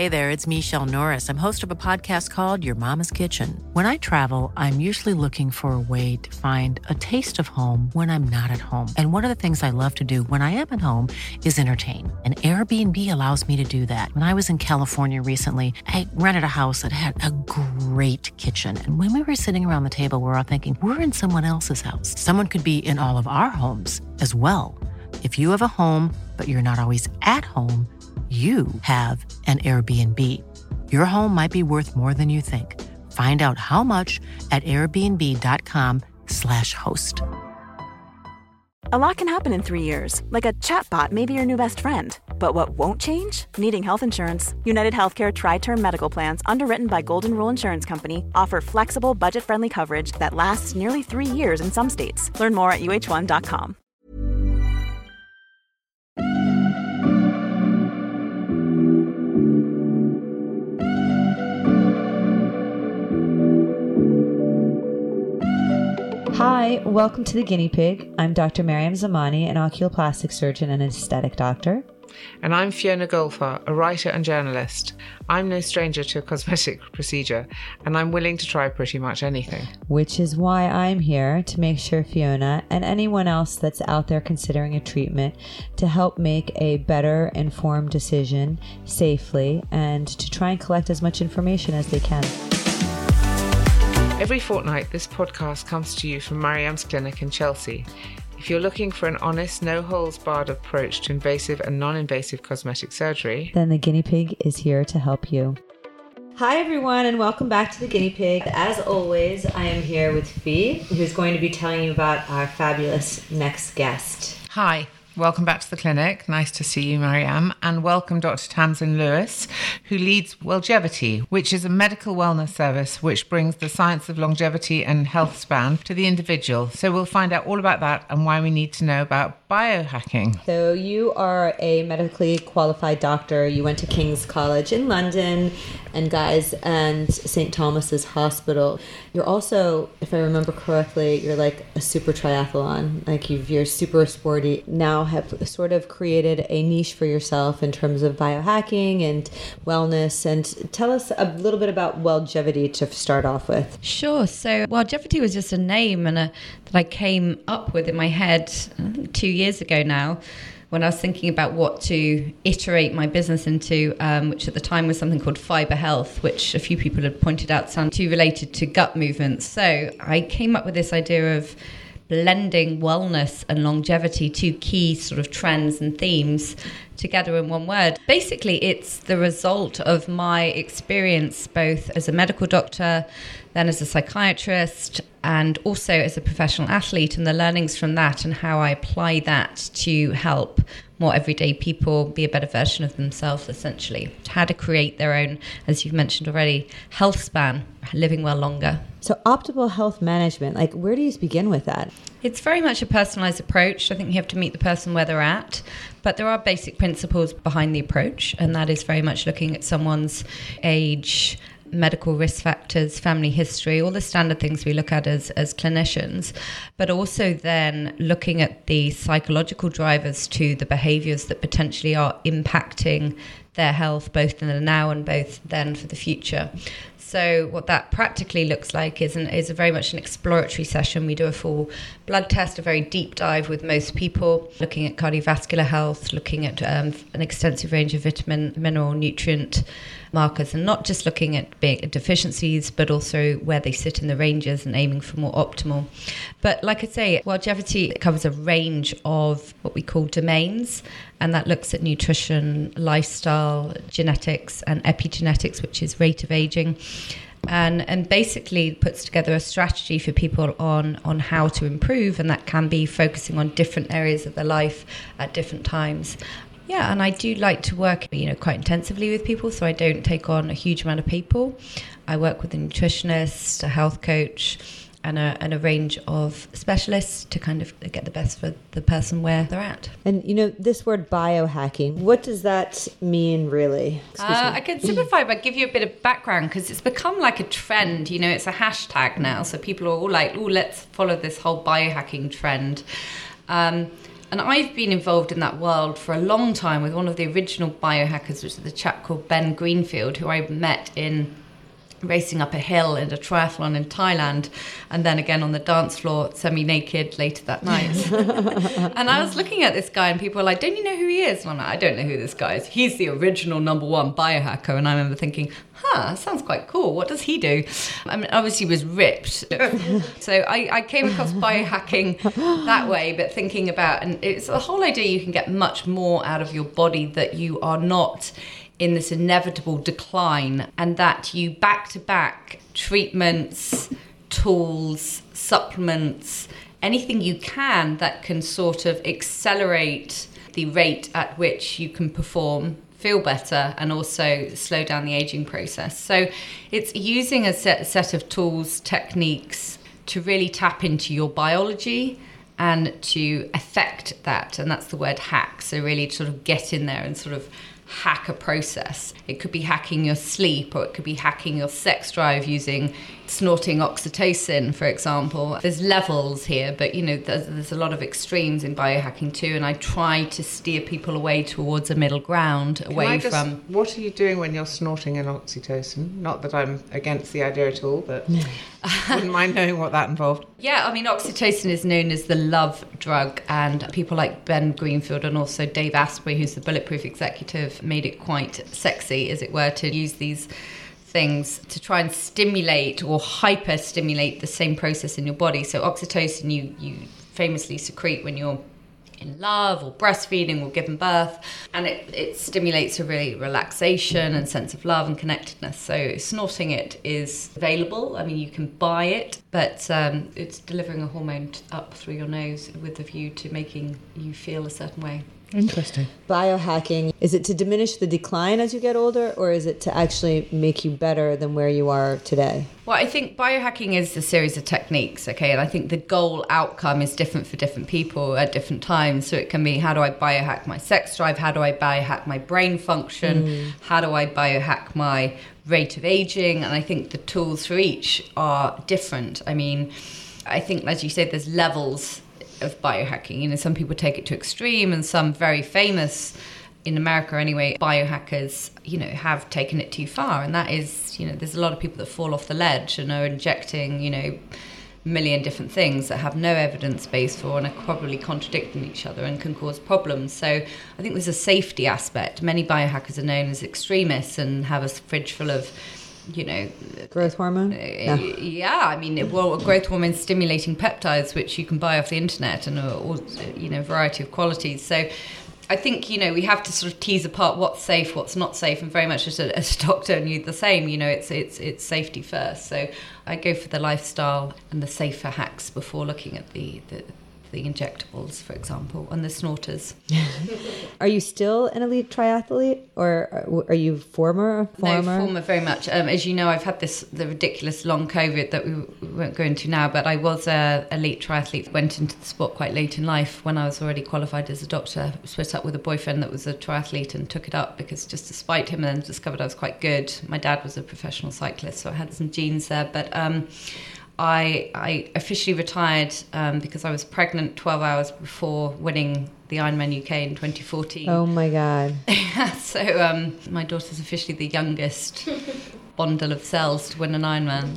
Hey there, it's Michelle Norris. I'm host of a podcast called Your Mama's Kitchen. When I travel, I'm usually looking for a way to find a taste of home when I'm not at home. And one of the things I love to do when I am at home is entertain. And Airbnb allows me to do that. When I was in California recently, I rented a house that had a great kitchen. And when we were sitting around the table, we were all thinking, we're in someone else's house. Someone could be in all of our homes as well. If you have a home, but you're not always at home, you have an Airbnb. Your home might be worth more than you think. Find out how much at airbnb.com/host. A lot can happen in 3 years, like a chatbot may be your new best friend. But what won't change? Needing health insurance. United Healthcare Tri-Term Medical Plans, underwritten by Golden Rule Insurance Company, offer flexible, budget-friendly coverage that lasts nearly 3 years in some states. Learn more at uh1.com. Hi, welcome to The Guinea Pig. I'm Dr. Mariam Zamani, an oculoplastic surgeon and aesthetic doctor. And I'm Fiona Golfar, a writer and journalist. I'm no stranger to a cosmetic procedure, and I'm willing to try pretty much anything. Which is why I'm here to make sure Fiona and anyone else that's out there considering a treatment to help make a better informed decision safely and to try and collect as much information as they can. Every fortnight, this podcast comes to you from Mariam's clinic in Chelsea. If you're looking for an honest, no-holds-barred approach to invasive and non-invasive cosmetic surgery, then The Guinea Pig is here to help you. Hi everyone, and welcome back to The Guinea Pig. As always, I am here with Fee, who's going to be telling you about our fabulous next guest. Hi. Welcome back to the clinic. Nice to see you, Mariam. And welcome Dr. Tamsin Lewis, who leads Wellgevity, which is a medical wellness service which brings the science of longevity and health span to the individual. So we'll find out all about that and why we need to know about biohacking. So you are a medically qualified doctor. You went to King's College in London and St. Thomas's Hospital. You're also, if I remember correctly, you're like a super triathlon. Like you're super sporty. Now have sort of created a niche for yourself in terms of biohacking and wellness. And tell us a little bit about Wellgevity to start off with. Sure. So Wellgevity was just a name that I came up with in my head, I think 2 years ago now, when I was thinking about what to iterate my business into, which at the time was something called Fiber Health, which a few people had pointed out sounded too related to gut movements. So I came up with this idea of blending wellness and longevity, two key sort of trends and themes, together in one word. Basically, it's the result of my experience both as a medical doctor, then as a psychiatrist, and also as a professional athlete, and the learnings from that and how I apply that to help more everyday people be a better version of themselves, essentially. How to create their own, as you've mentioned already, health span, living well longer. So optimal health management, like where do you begin with that? It's very much a personalized approach. I think you have to meet the person where they're at, but there are basic principles behind the approach, and that is very much looking at someone's age, medical risk factors, family history, all the standard things we look at as clinicians, but also then looking at the psychological drivers to the behaviors that potentially are impacting their health, both in the now and both then for the future. So what that practically looks like is a very much an exploratory session. We do a full blood test, a very deep dive with most people, looking at cardiovascular health, looking at an extensive range of vitamin, mineral, nutrient markers, and not just looking at deficiencies, but also where they sit in the ranges and aiming for more optimal. But like I say, Wellgevity covers a range of what we call domains, and that looks at nutrition, lifestyle, genetics, and epigenetics, which is rate of aging. And basically puts together a strategy for people on how to improve, and that can be focusing on different areas of their life at different times. Yeah, and I do like to work, quite intensively with people, so I don't take on a huge amount of people. I work with a nutritionist, a health coach, and a range of specialists to kind of get the best for the person where they're at. And this word biohacking, what does that mean really? I can simplify by give you a bit of background, because it's become like a trend. It's a hashtag now, so people are all like, let's follow this whole biohacking trend. And I've been involved in that world for a long time with one of the original biohackers, which is the chap called Ben Greenfield, who I met in racing up a hill in a triathlon in Thailand, and then again on the dance floor semi-naked later that night. And I was looking at this guy and people were like, don't you know who he is? And I'm like, I don't know who this guy is. He's the original #1 biohacker. And I remember thinking, sounds quite cool. What does he do? I mean, obviously he was ripped. So I came across biohacking that way, but thinking about, and it's the whole idea you can get much more out of your body, that you are not in this inevitable decline, and that you back-to-back treatments, tools, supplements, anything you can that can sort of accelerate the rate at which you can perform, feel better, and also slow down the aging process. So it's using a set of tools, techniques to really tap into your biology and to affect that. And that's the word hack. So really sort of get in there and sort of hack a process. It could be hacking your sleep, or it could be hacking your sex drive using snorting oxytocin, for example. There's levels here, but there's a lot of extremes in biohacking too, and I try to steer people away towards a middle ground, from... What are you doing when you're snorting an oxytocin? Not that I'm against the idea at all, but wouldn't mind knowing what that involved. Yeah, I mean, oxytocin is known as the love drug, and people like Ben Greenfield and also Dave Asprey, who's the Bulletproof executive, made it quite sexy, as it were, to use these things to try and stimulate or hyper-stimulate the same process in your body. So oxytocin you famously secrete when you're in love or breastfeeding or giving birth, and it stimulates a really relaxation and sense of love and connectedness. So snorting it is available. I mean, you can buy it, but it's delivering a hormone up through your nose with a view to making you feel a certain way. Interesting. Biohacking, is it to diminish the decline as you get older, or is it to actually make you better than where you are today? Well, I think biohacking is a series of techniques, okay? And I think the goal outcome is different for different people at different times. So it can be, how do I biohack my sex drive? How do I biohack my brain function? How do I biohack my rate of aging? And I think the tools for each are different. I mean, I think, as you said, there's levels of biohacking. Some people take it to extreme, and some very famous, in America anyway, biohackers, have taken it too far. And that is, there's a lot of people that fall off the ledge and are injecting, a million different things that have no evidence base for and are probably contradicting each other and can cause problems. So I think there's a safety aspect. Many biohackers are known as extremists and have a fridge full of growth hormone. I mean, growth hormone stimulating peptides, which you can buy off the internet, and a variety of qualities. So I think we have to sort of tease apart what's safe, what's not safe, and very much as a doctor knew the same. It's safety first. So I go for the lifestyle and the safer hacks before looking at the injectables, for example, and the snorters. Are you still an elite triathlete, or are you former? No, former very much. As you know, I've had the ridiculous long COVID that we won't go into now, but I was an elite triathlete. Went into the sport quite late in life when I was already qualified as a doctor. Split up with a boyfriend that was a triathlete and took it up because just to spite him, and then discovered I was quite good. My dad was a professional cyclist, so I had some genes there, but I officially retired because I was pregnant 12 hours before winning the Ironman UK in 2014. Oh my God. So my daughter's officially the youngest bundle of cells to win an Ironman.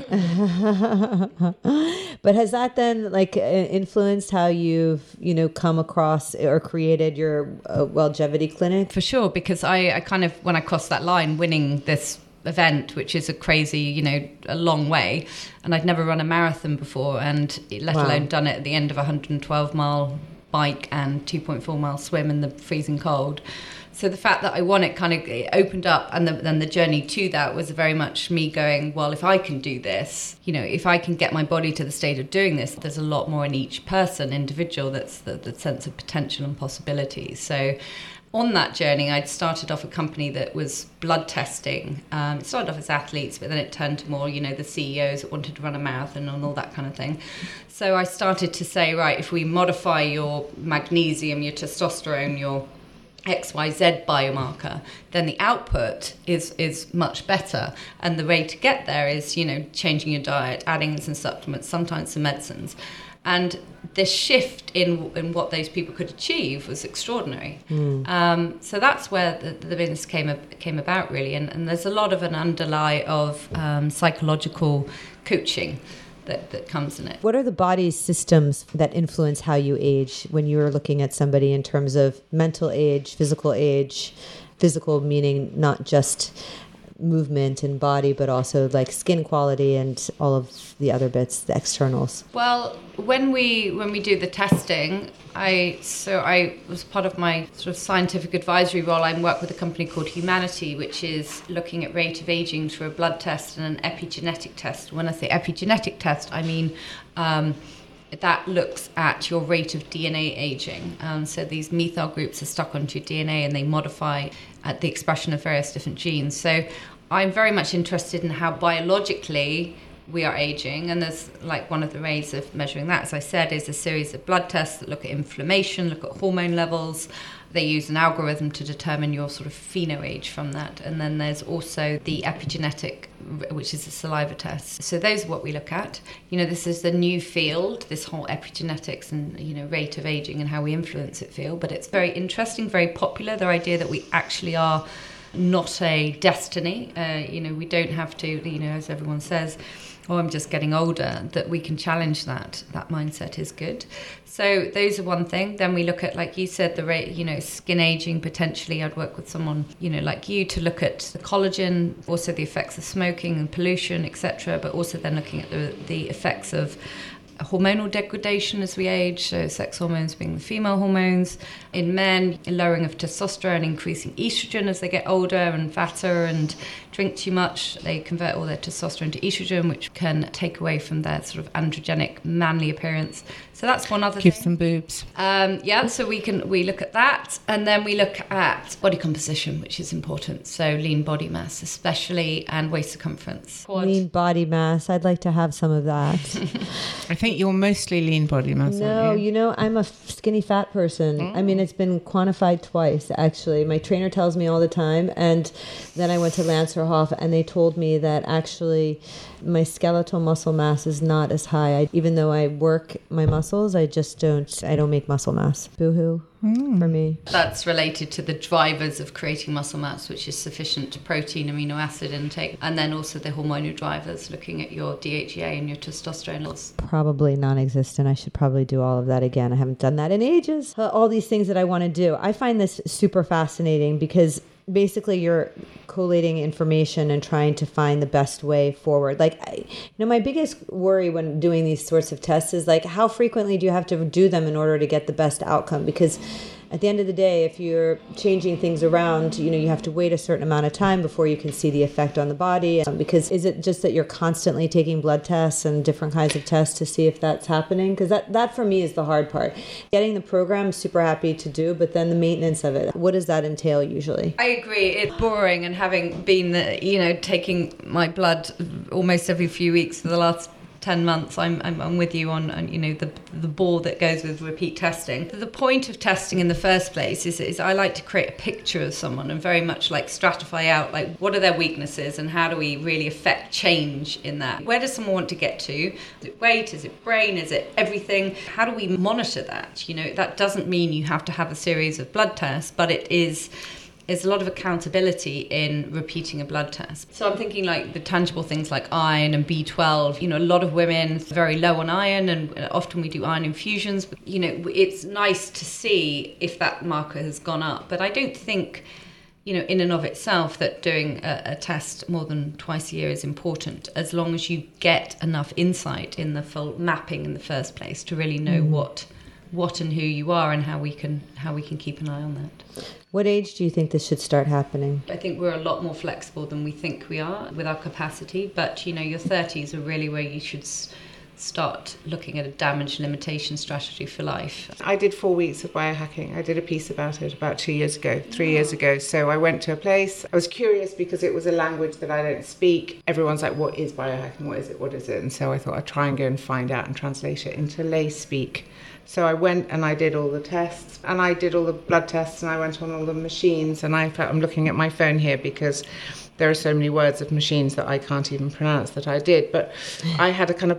But has that then influenced how you've, come across or created your longevity clinic? For sure, because I kind of, when I crossed that line, winning this event, which is a crazy, a long way, and I'd never run a marathon before, and let alone done it at the end of a 112-mile bike and 2.4-mile swim in the freezing cold. So the fact that I won it it opened up, and then the journey to that was very much me going, well, if I can do this, if I can get my body to the state of doing this, there's a lot more in each individual, that's the sense of potential and possibilities. So on that journey, I'd started off a company that was blood testing. It started off as athletes, but then it turned to more, the CEOs that wanted to run a marathon and all that kind of thing. So I started to say, right, if we modify your magnesium, your testosterone, your XYZ biomarker, then the output is much better. And the way to get there is, changing your diet, adding in some supplements, sometimes some medicines. And the shift in what those people could achieve was extraordinary. So that's where the business came about, really. And there's a lot of an underlie of psychological coaching that comes in it. What are the body's systems that influence how you age when you're looking at somebody in terms of mental age, physical meaning not just movement and body, but also like skin quality and all of the other bits, the externals? Well, when we do the testing, I was part of my sort of scientific advisory role. I work with a company called Humanity, which is looking at rate of aging through a blood test and an epigenetic test. When I say epigenetic test, I mean that looks at your rate of DNA aging. So these methyl groups are stuck onto your DNA and they modify at the expression of various different genes. So I'm very much interested in how biologically we are aging, and there's like one of the ways of measuring that, as I said, is a series of blood tests that look at inflammation, look at hormone levels. They use an algorithm to determine your sort of pheno age from that. And then there's also the epigenetic, which is a saliva test. So those are what we look at. This is the new field, this whole epigenetics and, rate of aging and how we influence it field. But it's very interesting, very popular, the idea that we actually are not a destiny. We don't have to, as everyone says, I'm just getting older, that we can challenge that. That mindset is good. So those are one thing. Then we look at, like you said, the rate, skin aging potentially. I'd work with someone, like you, to look at the collagen, also the effects of smoking and pollution, etc. But also then looking at the effects of hormonal degradation as we age, so sex hormones being the female hormones. In men, a lowering of testosterone, increasing estrogen as they get older and fatter and drink too much. They convert all their testosterone to estrogen, which can take away from their sort of androgenic, manly appearance. So that's one other Give thing. some boobs. So we look at that, and then we look at body composition, which is important. So lean body mass, especially, and waist circumference. Lean body mass. I'd like to have some of that. I think you're mostly lean body mass. No, I'm a skinny fat person. I mean, it's been quantified twice, actually. My trainer tells me all the time. And then I went to Lancerhof, and they told me that actually my skeletal muscle mass is not as high. Even though I work my muscles, I don't make muscle mass. Boo-hoo for me. That's related to the drivers of creating muscle mass, which is sufficient protein, amino acid intake, and then also the hormonal drivers, looking at your DHEA and your testosterone levels. Probably non-existent. I should probably do all of that again. I haven't done that in ages. All these things that I want to do. I find this super fascinating because basically you're collating information and trying to find the best way forward. My biggest worry when doing these sorts of tests is how frequently do you have to do them in order to get the best outcome? Because at the end of the day, if you're changing things around, you have to wait a certain amount of time before you can see the effect on the body. Because is it just that you're constantly taking blood tests and different kinds of tests to see if that's happening? Because that for me is the hard part. Getting the program, super happy to do, but then the maintenance of it, what does that entail usually? I agree. It's boring, and having been, taking my blood almost every few weeks for the last 10 months, I'm with you on the bore that goes with repeat testing. The point of testing in the first place is I like to create a picture of someone and very much stratify out what are their weaknesses and how do we really affect change in that. Where does someone want to get to? Is it weight? Is it brain? Is it everything? How do we monitor that? That doesn't mean you have to have a series of blood tests, but there's a lot of accountability in repeating a blood test. So I'm thinking the tangible things like iron and B12. A lot of women are very low on iron, and often we do iron infusions. But, it's nice to see if that marker has gone up. But I don't think, in and of itself, that doing a test more than twice a year is important, as long as you get enough insight in the full mapping in the first place to really know what and who you are and how we can keep an eye on that. What age do you think this should start happening? I think we're a lot more flexible than we think we are with our capacity, but your 30s are really where you should start looking at a damage limitation strategy for life. I did 4 weeks of biohacking. I did a piece about it about 3 years ago. So I went to a place. I was curious because it was a language that I don't speak. Everyone's like, what is biohacking? What is it? And so I thought I'd try and go and find out and translate it into lay speak. So I went and I did all the tests, and I did all the blood tests, and I went on all the machines, and I'm looking at my phone here because there are so many words of machines that I can't even pronounce that I did. But I had a kind of blood and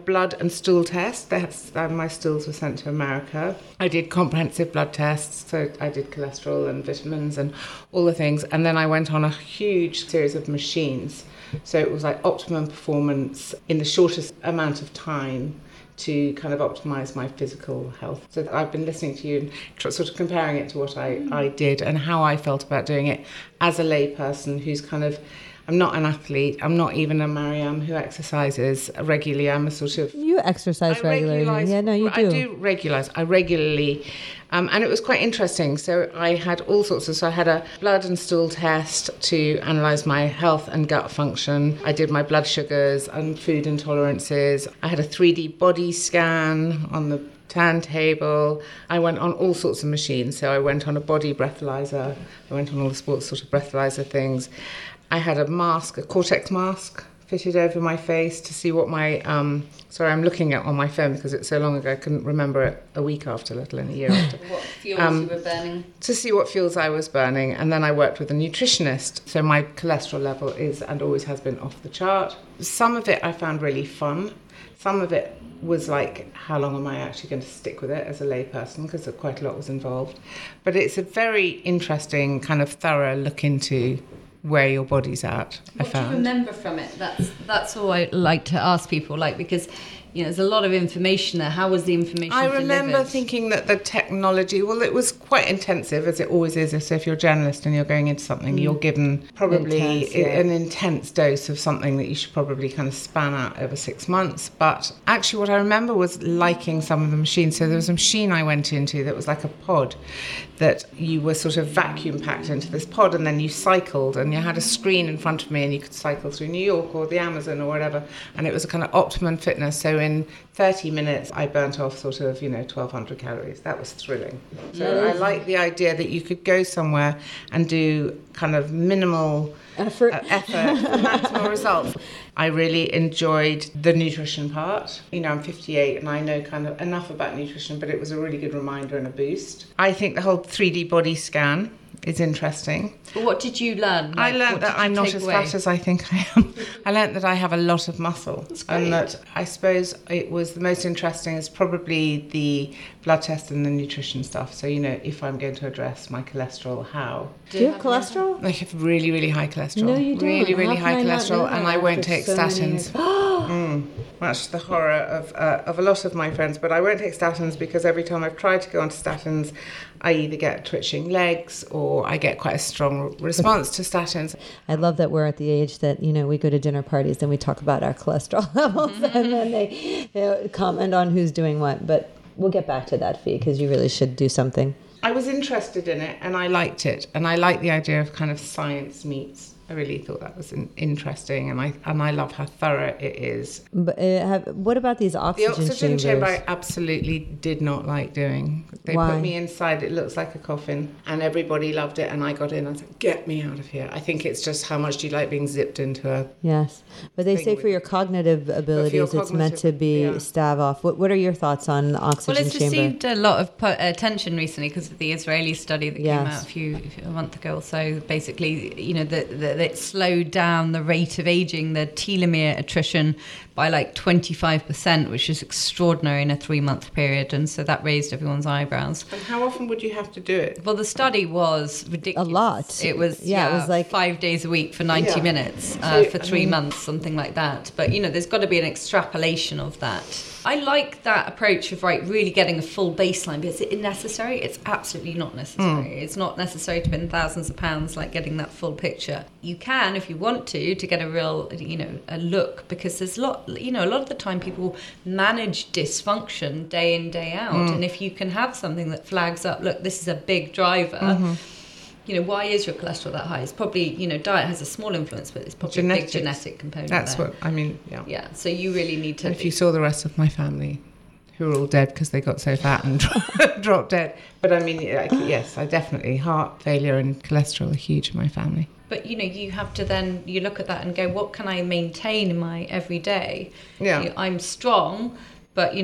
and stool test. My stools were sent to America. I did comprehensive blood tests, so I did cholesterol and vitamins and all the things. And then I went on a huge series of machines. So it was like optimum performance in the shortest amount of time to kind of optimize my physical health. So I've been listening to you and sort of comparing it to what I did and how I felt about doing it as a layperson who's kind of, I'm not an athlete. I'm not even a Mariam who exercises regularly. I'm a sort of... You exercise regularly. Yeah, no, you do. I do regularly. I regularly... and it was quite interesting. So I had all sorts of... So I had a blood and stool test to analyse my health and gut function. I did my blood sugars and food intolerances. I had a 3D body scan on the turntable. I went on all sorts of machines. So I went on a body breathalyzer. I went on all the sports sort of breathalyzer things. I had a mask, a Cortex mask, fitted over my face to see what my... sorry, I'm looking at on my phone because it's so long ago I couldn't remember it a week after, let alone a year after. What fuels you were burning? To see what fuels I was burning. And then I worked with a nutritionist. So my cholesterol level is and always has been off the chart. Some of it I found really fun. Some of it was like, how long am I actually going to stick with it as a layperson? Because quite a lot was involved. But it's a very interesting kind of thorough look into where your body's at. What do you remember from it? That's all I like to ask people, because there's a lot of information there. How was the information delivered? I remember thinking that the technology, well, it was quite intensive, as it always is. So if you're a journalist and you're going into something, you're given probably an intense dose of something that you should probably kind of span out over 6 months. But actually what I remember was liking some of the machines. So there was a machine I went into that was like a pod that you were sort of vacuum packed into this pod, and then you cycled, and you had a screen in front of me and you could cycle through New York or the Amazon or whatever, and it was a kind of optimum fitness. So in 30 minutes I burnt off sort of 1,200 calories. That was thrilling. So I like the idea that you could go somewhere and do kind of minimal effort for maximal results. I really enjoyed the nutrition part. I'm 58 and I know kind of enough about nutrition, but it was a really good reminder and a boost. I think the whole 3D body scan is interesting. What did you learn? I learned that I'm not as fat as I think I am. I learned that I have a lot of muscle. And that I suppose it was the most interesting is probably the blood test and the nutrition stuff. So, if I'm going to address my cholesterol, how? Do you have cholesterol? I have really, really high cholesterol. No, you don't. Really, really How high can I not cholesterol, know and that I won't after take so many statins. That's the horror of a lot of my friends. But I won't take statins because every time I've tried to go onto statins, I either get twitching legs or I get quite a strong response to statins. I love that we're at the age that, we go to dinner parties and we talk about our cholesterol levels and then they comment on who's doing what. But we'll get back to that, Fee, because you really should do something. I was interested in it and I liked it. And I like the idea of kind of science meets. I really thought that was interesting, and I love how thorough it is. But what about these oxygen chambers? The oxygen chamber I absolutely did not like doing. They Why? put me inside, it looks like a coffin, and everybody loved it, and I got in and I said, get me out of here. I think it's just how much do you like being zipped into a... Yes, but they say for your cognitive abilities it's meant to be stave off. What are your thoughts on the oxygen chamber? Well, it's received a lot of attention recently because of the Israeli study that came out a month ago or so. Basically, that it slowed down the rate of aging, the telomere attrition, by like 25%, which is extraordinary in a 3-month period. And so that raised everyone's eyebrows. And how often would you have to do it? Well, the study was ridiculous. A lot. It was, it was like 5 days a week for 90 minutes for 3 months, something like that. But, there's got to be an extrapolation of that. I like that approach of really getting a full baseline, but is it necessary? It's absolutely not necessary. It's not necessary to spend thousands of pounds getting that full picture. You can, if you want to get a real, a look, because there's a lot of the time people manage dysfunction day in, day out. And if you can have something that flags up, look, this is a big driver. Why is your cholesterol that high? It's probably, diet has a small influence, but it's probably a big genetic component. That's there. what I mean. Yeah. So you really need to. And if you saw the rest of my family, who are all dead because they got so fat and dropped dead. But I mean, yes, I definitely heart failure and cholesterol are huge in my family. But you have to then you look at that and go, what can I maintain in my everyday? Yeah, I'm strong. But, my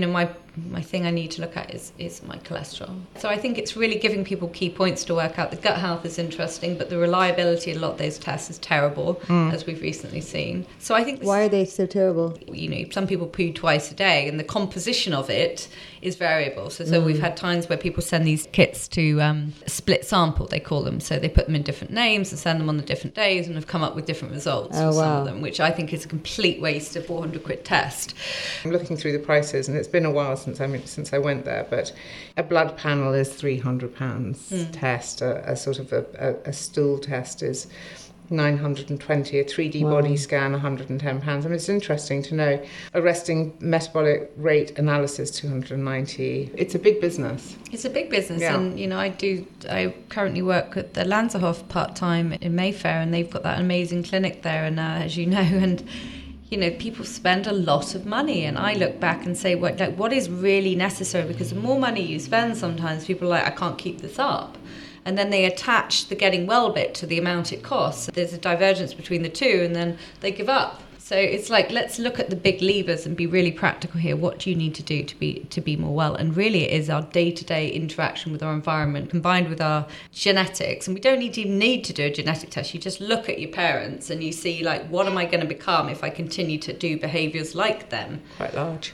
my thing I need to look at is my cholesterol. So I think it's really giving people key points to work out. The gut health is interesting, but the reliability of a lot of those tests is terrible, as we've recently seen. So I think Why are they so terrible? Some people poo twice a day, and the composition of it is variable. So we've had times where people send these kits to split sample, they call them. So they put them in different names and send them on the different days, and have come up with different results for some of them, which I think is a complete waste of £400 test. I'm looking through the prices, and it's been a while since I went there, but a blood panel is £300 test, a sort of a stool test is $920, a 3D body scan £110. I mean, it's interesting to know. A resting metabolic rate analysis $290. It's a big business. It's a big business, and I currently work at the Lanzerhof part-time in Mayfair, and they've got that amazing clinic there, and as you know, and people spend a lot of money, and I look back and say, what is really necessary? Because the more money you spend, sometimes people are like, I can't keep this up. And then they attach the getting well bit to the amount it costs. There's a divergence between the two, and then they give up. So it's like, let's look at the big levers and be really practical here. What do you need to do to be more well? And really it is our day-to-day interaction with our environment combined with our genetics. And we don't even need to do a genetic test. You just look at your parents and you see, like, what am I going to become if I continue to do behaviours like them? Quite large.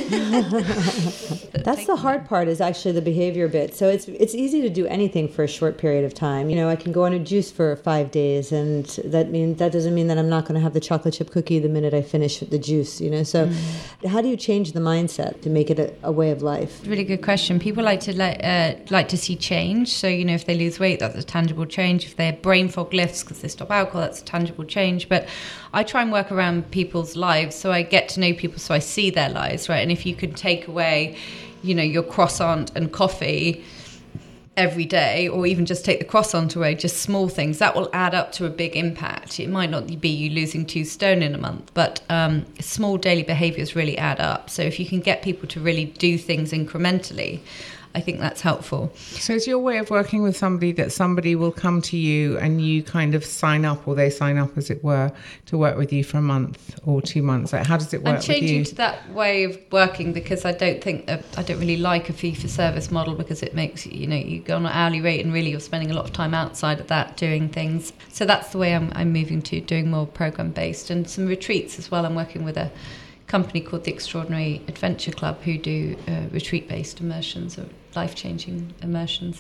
That's the hard part, is actually the behavior bit. So it's easy to do anything for a short period of time. I can go on a juice for 5 days, and that doesn't mean that I'm not going to have the chocolate chip cookie the minute I finish the juice. So how do you change the mindset to make it a way of life? Really good question. People like to see change. So if they lose weight, that's a tangible change. If their brain fog lifts because they stop alcohol, that's a tangible change. But I try and work around people's lives, so I get to know people, so I see their lives, right? And if you could take away, your croissant and coffee every day, or even just take the croissant away, just small things, that will add up to a big impact. It might not be you losing 2 stone in a month, but small daily behaviours really add up. So if you can get people to really do things incrementally, I think that's helpful. So is your way of working with somebody that somebody will come to you and you kind of sign up, or they sign up, as it were, to work with you for a month or 2 months? Like, how does it work with you? I'm changing to that way of working, because I don't really like a fee-for-service model, because it makes, you go on an hourly rate and really you're spending a lot of time outside of that doing things. So that's the way I'm moving to, doing more program-based, and some retreats as well. I'm working with a company called the Extraordinary Adventure Club, who do retreat-based immersions, or life-changing immersions.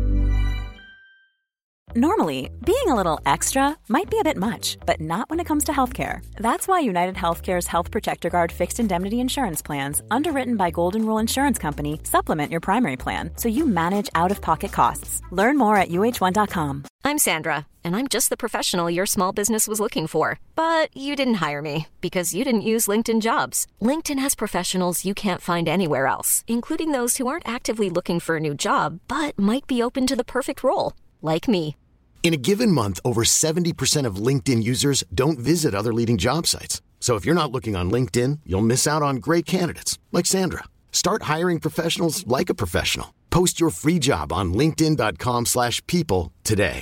Normally, being a little extra might be a bit much, but not when it comes to healthcare. That's why United Healthcare's Health Protector Guard fixed indemnity insurance plans, underwritten by Golden Rule Insurance Company, supplement your primary plan so you manage out-of-pocket costs. Learn more at UH1.com. I'm Sandra, and I'm just the professional your small business was looking for. But you didn't hire me because you didn't use LinkedIn Jobs. LinkedIn has professionals you can't find anywhere else, including those who aren't actively looking for a new job, but might be open to the perfect role, like me. In a given month, over 70% of LinkedIn users don't visit other leading job sites. So if you're not looking on LinkedIn, you'll miss out on great candidates like Sandra. Start hiring professionals like a professional. Post your free job on linkedin.com/people today.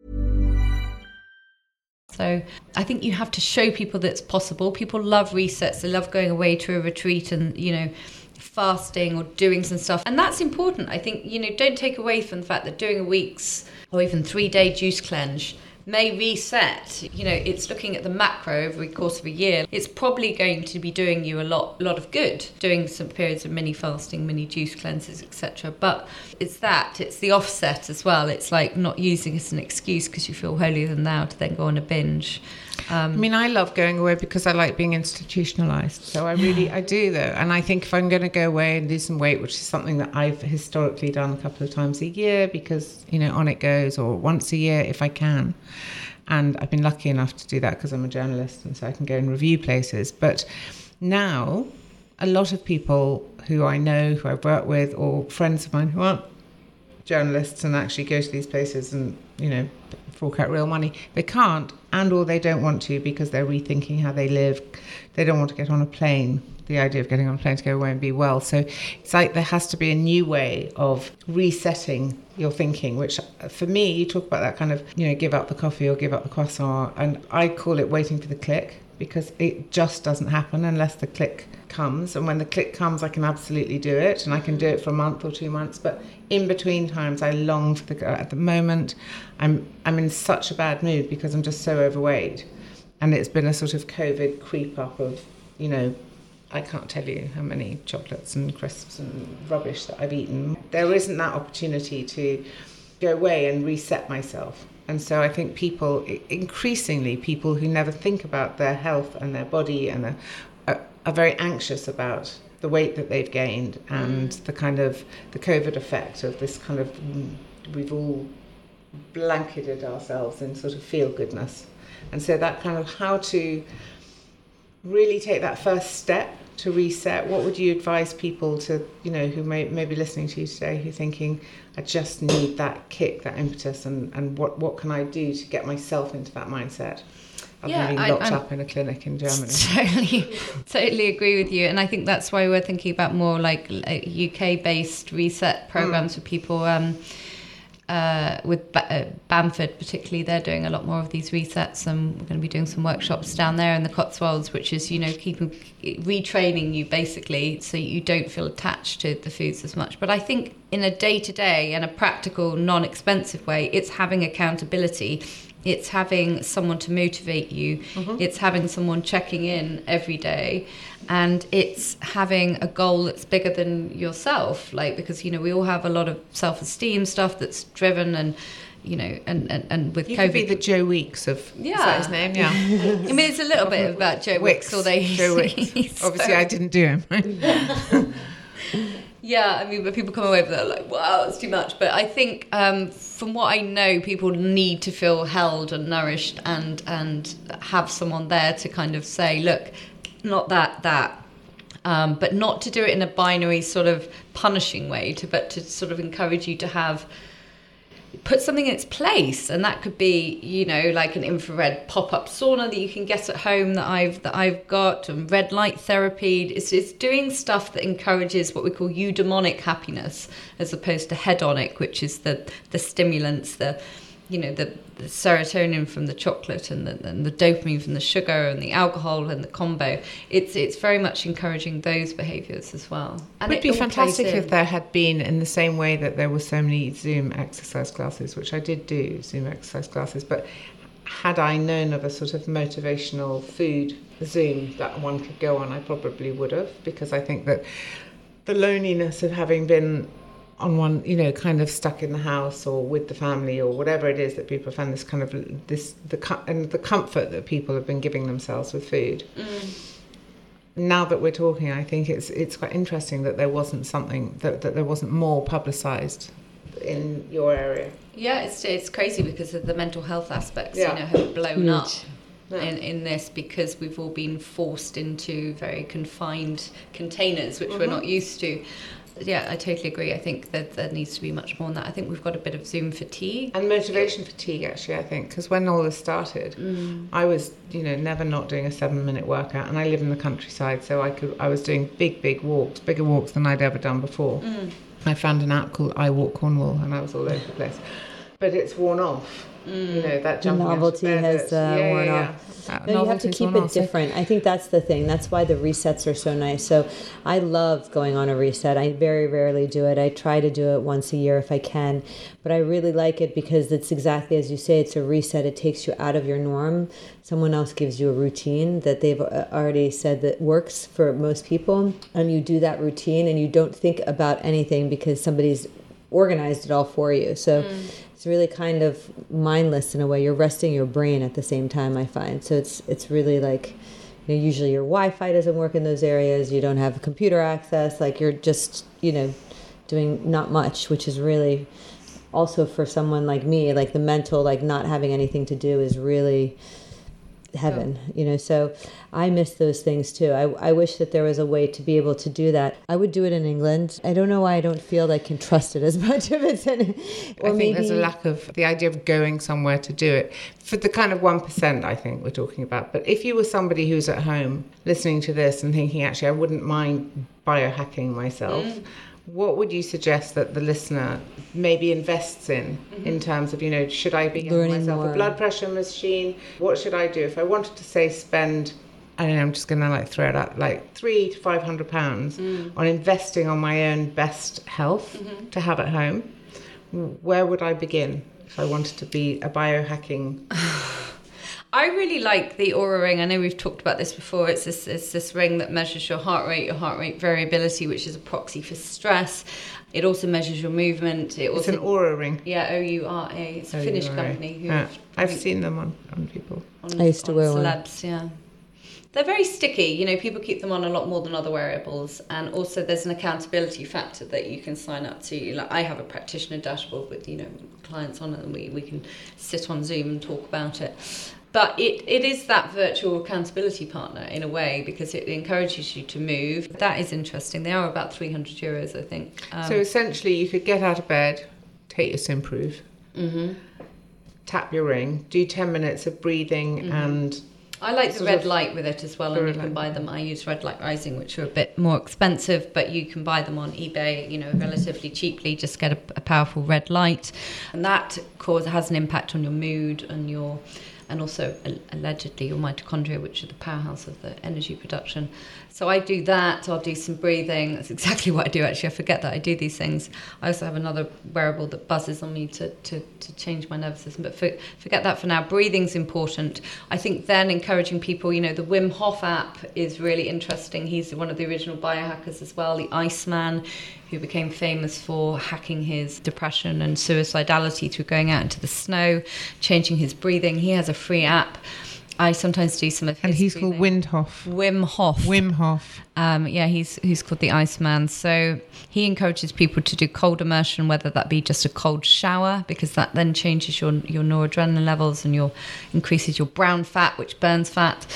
So I think you have to show people that it's possible. People love resets. They love going away to a retreat and, fasting or doing some stuff. And that's important. I think, don't take away from the fact that doing a week's or even 3-day juice cleanse may reset. It's looking at the macro over the course of a year. It's probably going to be doing you a lot of good, doing some periods of mini fasting, mini juice cleanses, etc. But it's the offset as well. It's like not using it as an excuse because you feel holier than thou to then go on a binge. I love going away because I like being institutionalized. So I do though. And I think if I'm going to go away and lose some weight, which is something that I've historically done a couple of times a year because, on it goes, or once a year if I can. And I've been lucky enough to do that because I'm a journalist and so I can go and review places. But now a lot of people who I know, who I've worked with, or friends of mine who aren't journalists and actually go to these places and fork out real money. They can't, and or they don't want to because they're rethinking how they live. They don't want to get on a plane. The idea of getting on a plane to go away and be well. So it's like there has to be a new way of resetting your thinking, which for me, you talk about that kind of, give up the coffee or give up the croissant. And I call it waiting for the click, because it just doesn't happen unless the click comes. And when the click comes, I can absolutely do it. And I can do it for a month or 2 months. But in between times, I long for at the moment, I'm in such a bad mood because I'm just so overweight. And it's been a sort of COVID creep up of, I can't tell you how many chocolates and crisps and rubbish that I've eaten. There isn't that opportunity to go away and reset myself. And so I think increasingly people who never think about their health and their body and are very anxious about the weight that they've gained and the kind of the COVID effect of this kind of, we've all blanketed ourselves in sort of feel-goodness. And so that kind of how to really take that first step to reset. What would you advise people to, who may be listening to you today, who are thinking, I just need that kick, that impetus, and what can I do to get myself into that mindset? I've been locked up in a clinic in Germany. Totally agree with you. And I think that's why we're thinking about more like UK-based reset programs for people. With Bamford particularly, they're doing a lot more of these resets, and we're going to be doing some workshops down there in the Cotswolds, which is retraining you basically so you don't feel attached to the foods as much. But I think in a day-to-day and a practical, non-expensive way, it's having accountability. It's having someone to motivate you. It's having someone checking in every day. And it's having a goal that's bigger than yourself. Because, we all have a lot of self-esteem stuff that's driven and with you COVID. Could be the Joe Weeks of, is that his name? Yeah. I mean, it's a little bit about Joe Wicks. Joe Wicks. Obviously, I didn't do him. Yeah, I mean, but people come away with that like, wow, it's too much. But I think from what I know, people need to feel held and nourished and have someone there to kind of say, look, not that, but not to do it in a binary sort of punishing way, but to sort of encourage you to put something in its place. And that could be, like an infrared pop-up sauna that you can get at home that I've got, and red light therapy. It's doing stuff that encourages what we call eudaimonic happiness, as opposed to hedonic, which is the stimulants, the serotonin from the chocolate and the dopamine from the sugar and the alcohol and the combo. It's very much encouraging those behaviours as well. And it would be fantastic if there had been, in the same way that there were so many Zoom exercise classes, which I did do Zoom exercise classes, but had I known of a sort of motivational food Zoom that one could go on, I probably would have, because I think that the loneliness of having been on one, kind of stuck in the house or with the family or whatever it is that people find this kind of the comfort that people have been giving themselves with food. Now that we're talking, I think it's quite interesting that there wasn't something that there wasn't more publicised in your area. Yeah, it's crazy because of the mental health aspects, have blown up. In this, because we've all been forced into very confined containers, which we're not used to. Yeah, I totally agree. I think that there needs to be much more on that. I think we've got a bit of Zoom fatigue. And motivation fatigue, actually, I think. Because when all this started, I was, never not doing a 7-minute workout. And I live in the countryside, so I was doing big walks, bigger walks than I'd ever done before. I found an app called I Walk Cornwall, and I was all over the place. But it's worn off. That jumping novelty has worn off. No, you have to keep it different. I think that's the thing. That's why the resets are so nice. So I love going on a reset. I very rarely do it. I try to do it once a year if I can. But I really like it because it's exactly as you say, it's a reset. It takes you out of your norm. Someone else gives you a routine that they've already said that works for most people. And you do that routine and you don't think about anything because somebody's organized it all for you. So it's really kind of mindless in a way. You're resting your brain at the same time, I find. So it's really like, usually your Wi-Fi doesn't work in those areas. You don't have computer access. Like you're just, doing not much, which is really also for someone like me, like the mental, like not having anything to do is really heaven, so I miss those things too. I wish that there was a way to be able to do that. I would do it in England. I don't know why I don't feel I can trust it as much if it's in, or I think maybe there's a lack of the idea of going somewhere to do it for the kind of 1% I think we're talking about. But if you were somebody who's at home listening to this and thinking, actually, I wouldn't mind biohacking myself, what would you suggest that the listener maybe invests in terms of, should I be getting Learning myself more. a blood pressure machine? What should I do if I wanted to say spend, I don't know, I'm just going to throw it out, £300 to £500 on investing on my own best health to have at home? Where would I begin if I wanted to be a biohacking? I really like the Oura Ring. I know we've talked about this before. It's this ring that measures your heart rate variability, which is a proxy for stress. It also measures your movement. It's an Oura Ring. Yeah, Oura. It's a Finnish company. I've seen them on people. I used to wear one. Celebs, yeah. They're very sticky. People keep them on a lot more than other wearables. And also there's an accountability factor that you can sign up to. I have a practitioner dashboard with, clients on it, and we can sit on Zoom and talk about it. But it is that virtual accountability partner in a way, because it encourages you to move. That is interesting. They are about €300, I think. So essentially you could get out of bed, take your Simprove, tap your ring, do 10 minutes of breathing and... I like the red light with it as well, and you can buy them. I use Red Light Rising, which are a bit more expensive, but you can buy them on eBay, relatively cheaply. Just get a powerful red light, and that has an impact on your mood and also allegedly your mitochondria, which are the powerhouse of the energy production. So I do that. I'll do some breathing. That's exactly what I do, actually. I forget that I do these things. I also have another wearable that buzzes on me to change my nervous system. But forget that for now. Breathing's important. I think then encouraging people, the Wim Hof app is really interesting. He's one of the original biohackers as well, the Iceman, who became famous for hacking his depression and suicidality through going out into the snow, changing his breathing. He has a free app. I sometimes do some of his And he's breathing. called Wim Hof. Wim Hof. Yeah, he's called the Iceman. So he encourages people to do cold immersion, whether that be just a cold shower, because that then changes your noradrenaline levels and increases your brown fat, which burns fat.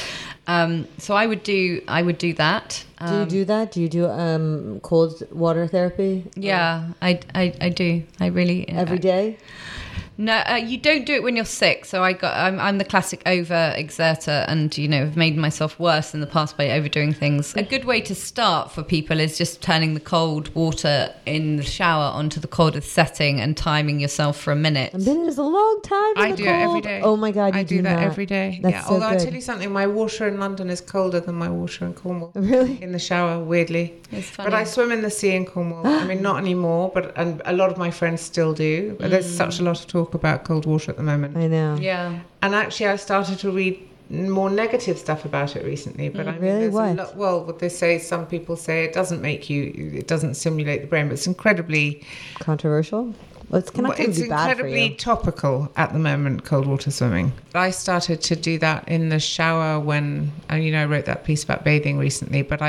So I would do that. Do you do that? Do you do cold water therapy? Yeah, I do. I really every day. No, you don't do it when you're sick. So I'm the classic over-exerter, and have made myself worse in the past by overdoing things. A good way to start for people is just turning the cold water in the shower onto the coldest setting and timing yourself for a minute. A minute is a long time. I do it every day. Oh my God, I do that every day. That's so although good. I'll tell you something, my water in London is colder than my water in Cornwall. Really? In the shower, weirdly. It's funny. But I swim in the sea in Cornwall. I mean, not anymore, and a lot of my friends still do. But there's such a lot of talk about cold water at the moment. I know. Yeah. And actually, I started to read more negative stuff about it recently. But I mean, Really? there's What? what they say, some people say it doesn't stimulate the brain, but it's incredibly... Controversial? Well, it's not going It's to be bad for incredibly you. topical at the moment, cold water swimming. I started to do that in the shower when, I wrote that piece about bathing recently, but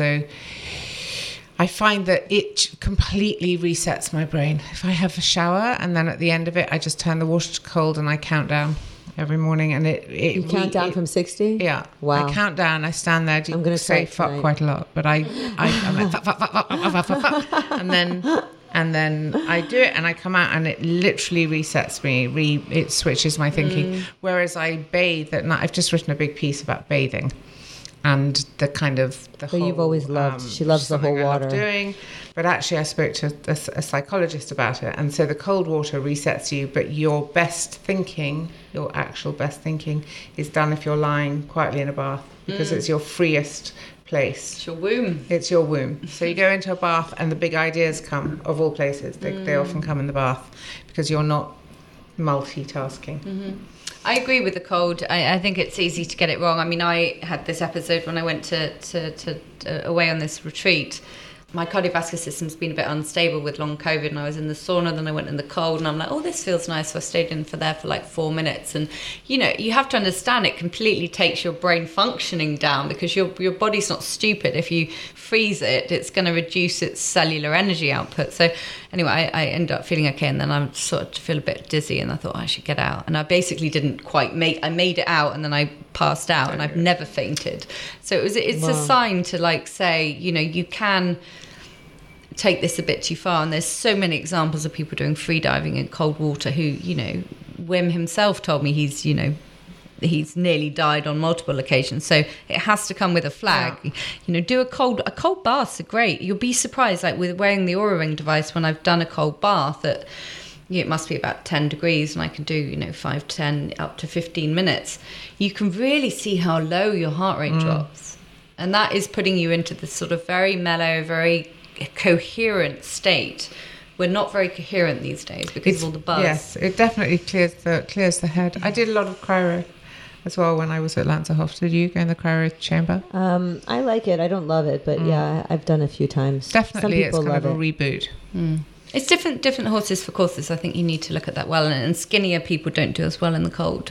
I find that it completely resets my brain. If I have a shower and then at the end of it, I just turn the water to cold and I count down every morning, and You count down from 60? Yeah. Wow. I count down, I stand there. I'm gonna say try fuck tonight. quite a lot, but I'm like fuck, and then I do it and I come out and it literally resets me. It switches my thinking. Whereas I bathe at night. I've just written a big piece about bathing. And the kind of the So whole, you've always loved. She loves the whole something I love water. doing, but actually I spoke to a psychologist about it, and so the cold water resets you, but your actual best thinking, is done if you're lying quietly in a bath, because it's your freest place. It's your womb. It's your womb. So you go into a bath, and the big ideas come of all places. They often come in the bath because you're not multitasking. I agree with the cold. I think it's easy to get it wrong. I mean, I had this episode when I went to away on this retreat. My cardiovascular system's been a bit unstable with long COVID, and I was in the sauna, then I went in the cold, and I'm like, oh, this feels nice. So I stayed in there for like 4 minutes. And, you have to understand it completely takes your brain functioning down, because your body's not stupid. If you freeze it, it's going to reduce its cellular energy output. So anyway, I ended up feeling okay, and then I sort of feel a bit dizzy, and I thought I should get out, and I basically didn't quite I made it out, and then I passed out, and I've never fainted. So it's a sign to like say, you know, you can take this a bit too far, and there's so many examples of people doing free diving in cold water who, you know, Wim himself told me he's nearly died on multiple occasions. So it has to come with a flag. Yeah. You know, do a cold baths are great. You'll be surprised, like with wearing the Oura Ring device, when I've done a cold bath at, it must be about 10 degrees, and I can do, you know, 5, 10, up to 15 minutes. You can really see how low your heart rate drops. And that is putting you into this sort of very mellow, very coherent state. We're not very coherent these days because of all the buzz. Yes, it definitely clears the head. I did a lot of cryo as well when I was at Lanzerhof. Did you go in the cryo chamber? I like it. I don't love it, but yeah, I've done a few times. Definitely, it's kind of a reboot. It's different horses for courses. I think you need to look at that well. And skinnier people don't do as well in the cold.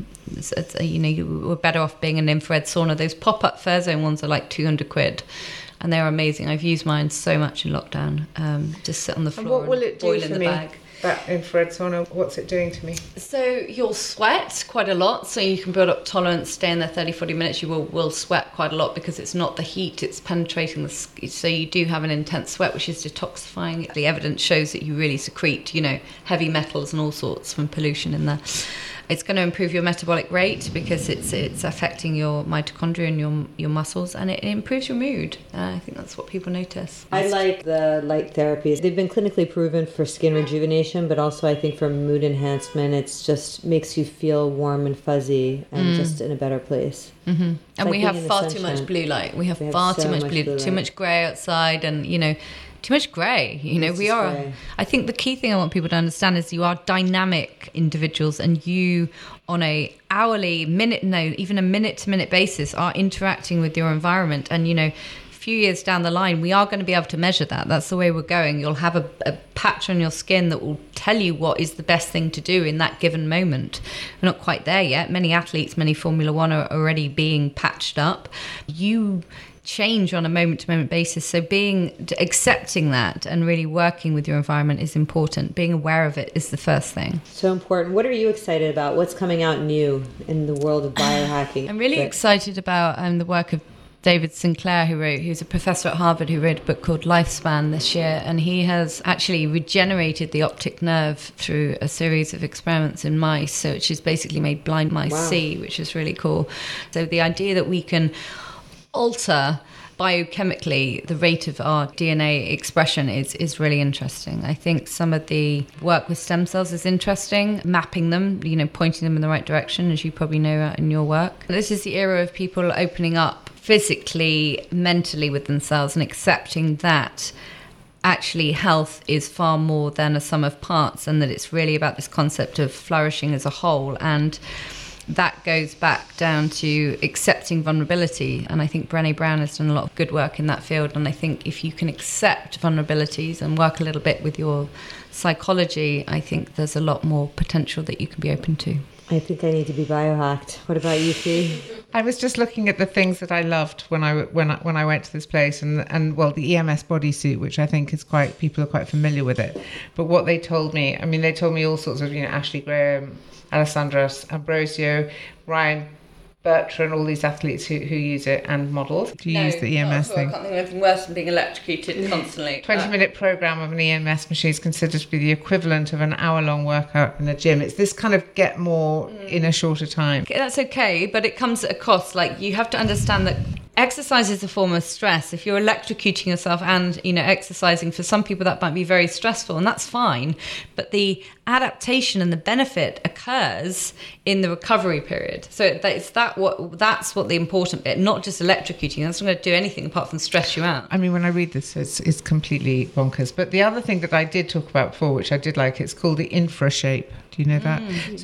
You know, we're better off being an infrared sauna. Those pop-up Furzone ones are like 200 quid. And they're amazing. I've used mine so much in lockdown. Just sit on the floor and what will it do boil for in the me? bag. That infrared sauna, what's it doing to me? So you'll sweat quite a lot, so you can build up tolerance, stay in there 30-40 minutes. You will sweat quite a lot because it's not the heat, it's penetrating the skin. So you do have an intense sweat, which is detoxifying. The evidence shows that you really secrete, you know, heavy metals and all sorts from pollution in there. It's going to improve your metabolic rate because it's affecting your mitochondria and your muscles, and it improves your mood. I think that's what people notice. I like the light therapies. They've been clinically proven for skin rejuvenation, but also I think for mood enhancement. It's just makes you feel warm and fuzzy and just in a better place. Mm-hmm. And we have far too much blue light. We have far too much blue light. Too much grey outside, and, you know, too much grey. You know, we are. Gray. I think the key thing I want people to understand is you are dynamic individuals, and you, on a hourly, even a minute-to-minute basis, are interacting with your environment. And, you know, a few years down the line, we are going to be able to measure that. That's the way we're going. You'll have a patch on your skin that will tell you what is the best thing to do in that given moment. We're not quite there yet. Many athletes, many Formula One are already being patched up. You change on a moment-to-moment basis, so accepting that and really working with your environment is important. Being aware of it is the first thing. So important. What are you excited about? What's coming out new in the world of biohacking? I'm really excited about the work of David Sinclair, who's a professor at Harvard, who wrote a book called Lifespan this year, and he has actually regenerated the optic nerve through a series of experiments in mice, so which has basically made blind mice see, which is really cool. So the idea that we can alter biochemically the rate of our DNA expression is really interesting. I think some of the work with stem cells is interesting, mapping them, you know, pointing them in the right direction, as you probably know in your work. This is the era of people opening up physically, mentally with themselves, and accepting that actually health is far more than a sum of parts, and that it's really about this concept of flourishing as a whole. And that goes back down to accepting vulnerability. And I think Brené Brown has done a lot of good work in that field. And I think if you can accept vulnerabilities and work a little bit with your psychology, I think there's a lot more potential that you can be open to. I think I need to be biohacked. What about you, Fee? I was just looking at the things that I loved when I went to this place, and the EMS bodysuit, which I think is people are quite familiar with it. But what they told me, they told me all sorts of, Ashley Graham, Alessandra Ambrosio, Ryan Bertrand, all these athletes who use it, and models. Do you use the EMS thing? I can't think of anything worse than being electrocuted constantly. 20-minute program of an EMS machine is considered to be the equivalent of an hour-long workout in the gym. It's this kind of get more in a shorter time. That's okay, but it comes at a cost. Like, you have to understand that exercise is a form of stress. If you're electrocuting yourself and, exercising, for some people that might be very stressful, and that's fine. But the adaptation and the benefit occurs in the recovery period. So that's what the important bit, not just electrocuting. That's not going to do anything apart from stress you out. When I read this, it's completely bonkers. But the other thing that I did talk about before, which I did like, it's called the InfraShape. Do you know that?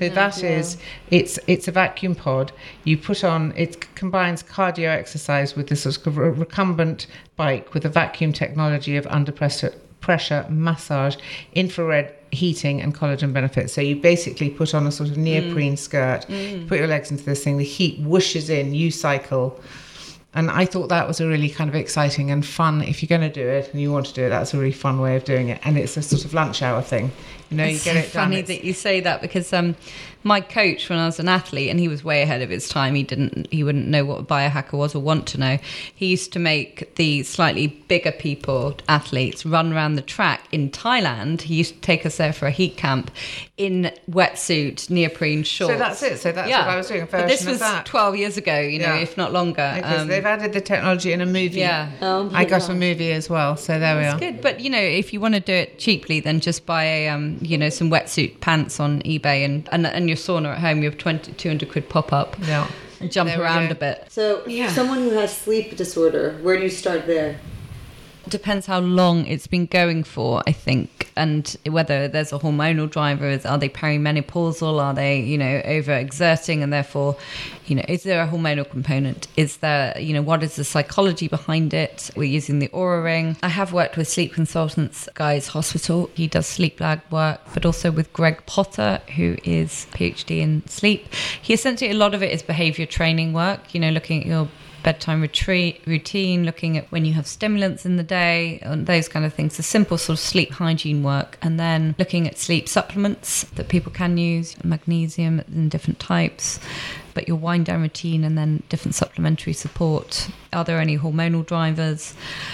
It's a vacuum pod. You put on, it combines cardio exercise with this sort of recumbent bike with a vacuum technology of under pressure massage, infrared heating, and collagen benefits. So you basically put on a sort of neoprene skirt, put your legs into this thing, the heat whooshes in, you cycle, And I thought that was a really kind of exciting and fun, if you're going to do it and you want to do it, that's a really fun way of doing it. And it's a sort of lunch hour thing. You know, It's you get it done. funny that you say that, because my coach, when I was an athlete, and he was way ahead of his time, he wouldn't know what a biohacker was or want to know. He used to make the slightly bigger people, athletes, run around the track in Thailand. He used to take us there for a heat camp in wetsuit, neoprene shorts. So that's it. So that's what I was doing, a version But this was of that. 12 years ago, if not longer. Because they've added the technology in a movie. Yeah. I got a movie as well, so there we are. It's good, but if you want to do it cheaply, then just buy a some wetsuit pants on eBay and your sauna at home. You have 200 quid pop up. Yeah. And jump There we around go. a bit. So, someone who has sleep disorder, where do you start there? Depends how long it's been going for, I think, and whether there's a hormonal driver. Are they perimenopausal? Are they, overexerting, and therefore, is there a hormonal component? Is there, what is the psychology behind it? We're using the Oura Ring. I have worked with sleep consultants, Guy's Hospital. He does sleep lab work, but also with Greg Potter, who is PhD in sleep. He essentially, a lot of it is behavior training work, looking at your bedtime routine, looking at when you have stimulants in the day, and those kind of things, the simple sort of sleep hygiene work, and then looking at sleep supplements that people can use, magnesium in different types, but your wind down routine, and then different supplementary support. Are there any hormonal drivers?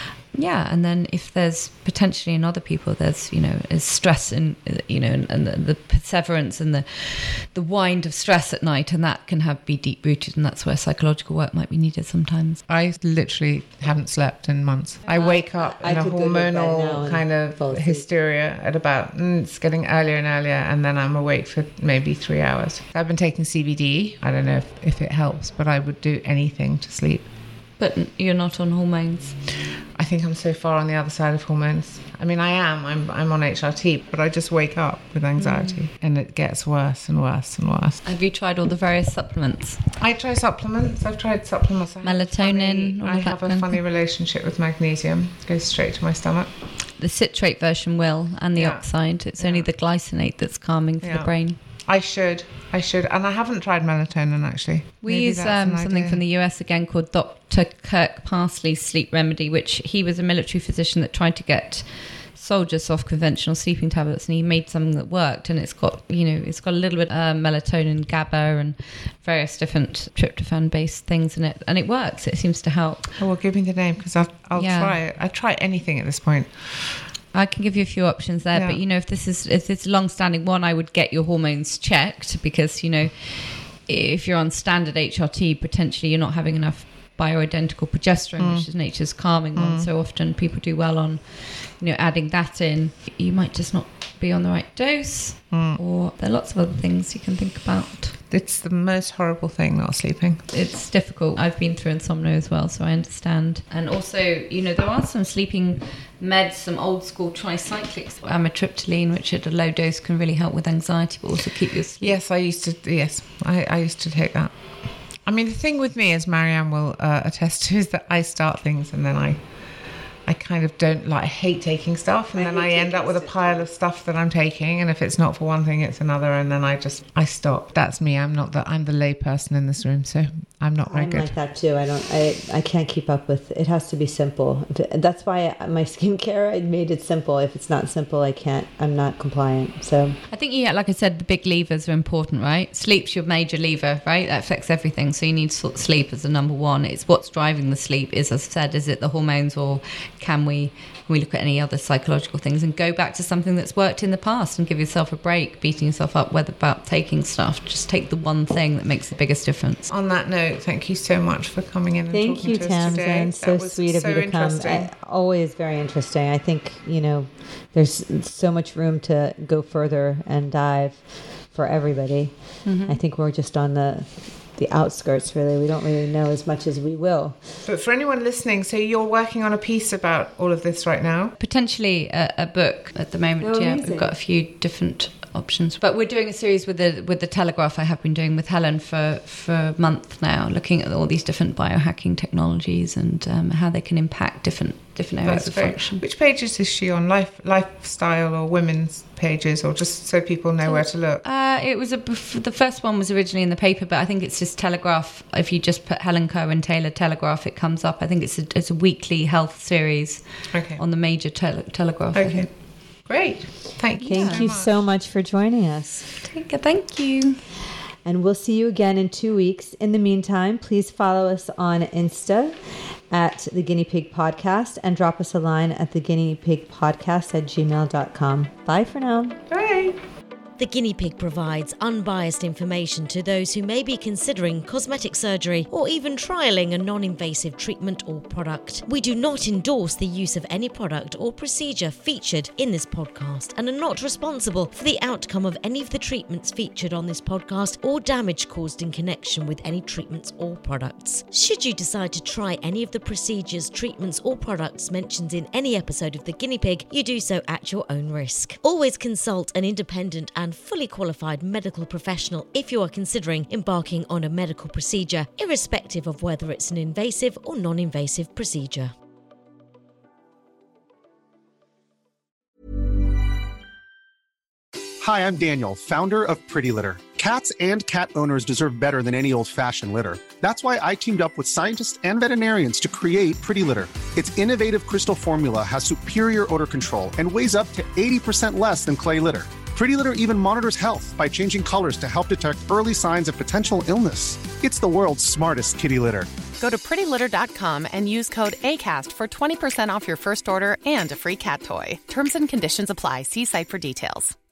Yeah, and then if there's potentially in other people, there's is stress and and the perseverance and the wind of stress at night, and that can be deep rooted, and that's where psychological work might be needed sometimes. I literally haven't slept in months. I wake up in a could go to bed now hormonal and kind fall of asleep. hysteria at about, it's getting earlier and earlier, and then I'm awake for maybe 3 hours. I've been taking CBD. I don't know if it helps, but I would do anything to sleep. But you're not on hormones. I think I'm so far on the other side of hormones. I mean, I am. I'm on HRT, but I just wake up with anxiety, and it gets worse and worse and worse. Have you tried all the various supplements? I try supplements. I've tried supplements. Melatonin, all I of that have a kind of funny thing. relationship with magnesium. It goes straight to my stomach. The citrate version will, and the Yeah. oxide. It's only the glycinate that's calming for the Yeah. brain. I should, and I haven't tried melatonin actually. We Maybe use that's an something idea. from the US again called Dr. Kirk Parsley's sleep remedy, which he was a military physician that tried to get soldiers off conventional sleeping tablets, and he made something that worked, and it's got a little bit of melatonin, GABA, and various different tryptophan based things in it, and it works. It seems to help. Oh, well, give me the name, because I'll Yeah. try it. I try anything at this point. I can give you a few options there, Yeah. but if it's a long-standing one, I would get your hormones checked, because if you're on standard HRT, potentially you're not having enough bioidentical progesterone, which is nature's calming one. So often people do well on adding that in. You might just not be on the right dose, or there are lots of other things you can think about. It's the most horrible thing, not sleeping. It's difficult. I've been through insomnia as well, so I understand. And also, there are some sleeping meds, some old school tricyclics, amitriptyline, which at a low dose can really help with anxiety, but also keep you asleep. Yes, I used to take that. I mean, the thing with me, as Marianne will attest to, is that I start things and then I kind of I hate taking stuff, and then I end up with a pile of stuff that I'm taking, and if it's not for one thing, it's another, and then I stop. That's me. I'm the lay person in this room, so I'm not very I'm good. like that too. I can't keep up with it. Has to be simple. That's why my skincare, I made it simple. If it's not simple, I'm not compliant. So I think, like I said, the big levers are important, right? Sleep's your major lever, right? That affects everything. So you need sleep as the number one. It's what's driving the sleep. As I said, is it the hormones, or can we look at any other psychological things and go back to something that's worked in the past and give yourself a break, beating yourself up whether about taking stuff. Just take the one thing that makes the biggest difference. On that note, thank you so much for coming in and thank talking you, to us today. Tamsin. So That was sweet of so you to come. interesting. Always very interesting. I think there's so much room to go further and dive for everybody. I think we're just on the outskirts, really. We don't really know as much as we will. But for anyone listening, so you're working on a piece about all of this right now? Potentially a book at the moment. Oh, Yeah, amazing. we've got a few different options. But we're doing a series with the Telegraph. I have been doing with Helen for a month now, looking at all these different biohacking technologies and how they can impact different areas of function. Which pages is she on? Lifestyle or women's pages, or just so people know where to look? It was the first one was originally in the paper, but I think it's just Telegraph. If you just put Helen Cohen Taylor Telegraph, it comes up. I think it's a weekly health series on the major Telegraph. Okay, great. Thank you so much for joining us. Thank you. And we'll see you again in 2 weeks. In the meantime, please follow us on Insta at The Guinea Pig Podcast and drop us a line at theguineapigpodcast@gmail.com. Bye for now. Bye. The Guinea Pig provides unbiased information to those who may be considering cosmetic surgery or even trialling a non-invasive treatment or product. We do not endorse the use of any product or procedure featured in this podcast and are not responsible for the outcome of any of the treatments featured on this podcast or damage caused in connection with any treatments or products. Should you decide to try any of the procedures, treatments or products mentioned in any episode of The Guinea Pig, you do so at your own risk. Always consult an independent and fully qualified medical professional if you are considering embarking on a medical procedure, irrespective of whether it's an invasive or non-invasive procedure. Hi, I'm Daniel, founder of Pretty Litter. Cats and cat owners deserve better than any old-fashioned litter. That's why I teamed up with scientists and veterinarians to create Pretty Litter. Its innovative crystal formula has superior odor control and weighs up to 80% less than clay litter. Pretty Litter even monitors health by changing colors to help detect early signs of potential illness. It's the world's smartest kitty litter. Go to prettylitter.com and use code ACAST for 20% off your first order and a free cat toy. Terms and conditions apply. See site for details.